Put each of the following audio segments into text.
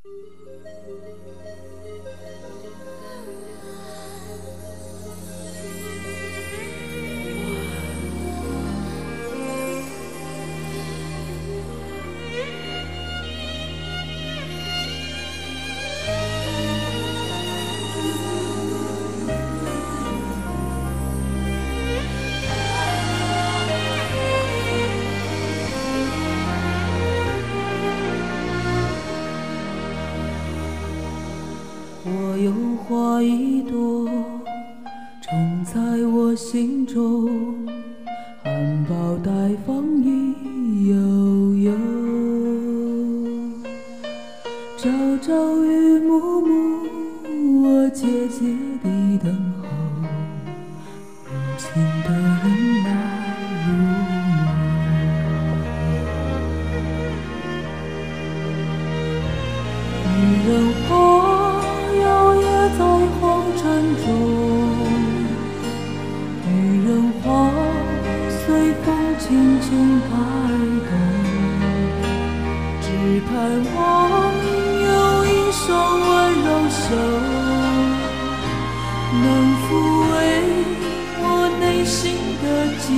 我有花一朵，种在我心中，含苞待放意悠悠。朝朝与暮暮，我切切地等候，无情的人来入梦。女人花在红尘中，女人花随风轻轻摆动，只盼望有一双温柔手，能抚慰我内心的寂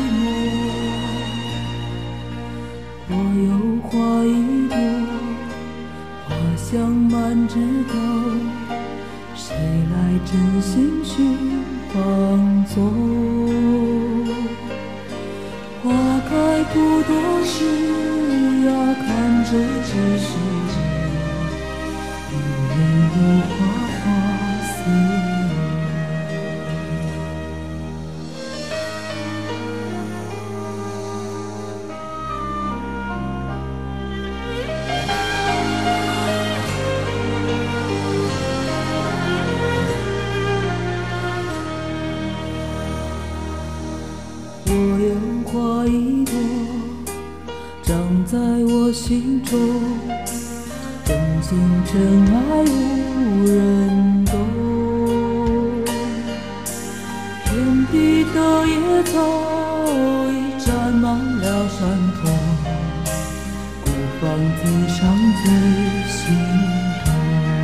寞。我有花一朵，花香满枝头，谁来真心去放纵？花开不多时啊，看着只是女人如花花似梦。我有花一朵，长在我心中，真心真爱无人懂。天地的野草已占满了山坡，孤芳自赏最心痛。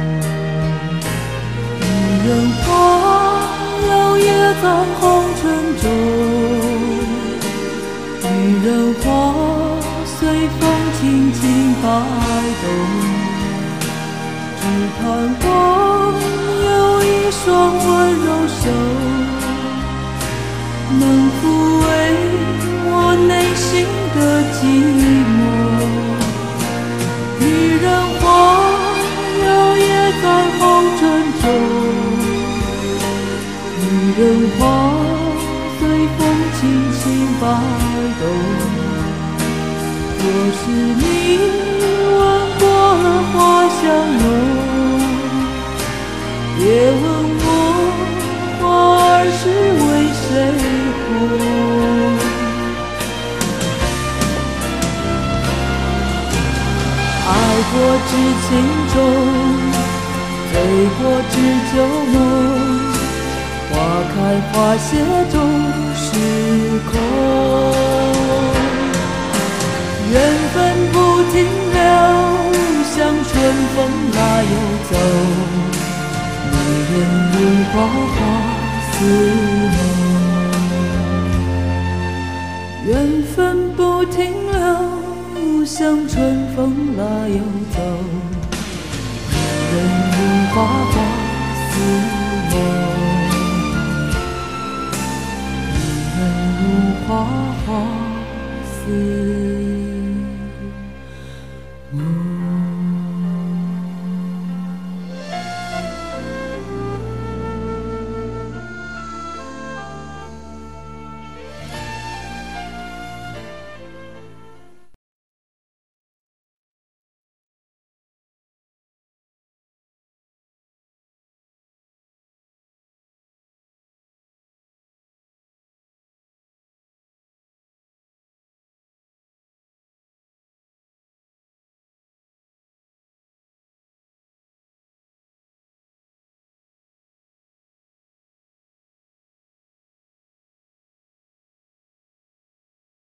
女人花摇曳在红尘中，女人花随风轻轻摆动，只盼望有一双温柔手，能抚慰我内心的寂寞。女人花摇曳在红尘中，女人花随风轻轻摆动。若是你闻过了花香浓，别问我花儿是为谁红。爱过知情重，醉过知酒浓，花开花谢终是空。缘分不停留，像春风来又走，女人如花花似梦。缘分不停留，像春风来又走，女人如花花似梦。女人如花花似梦。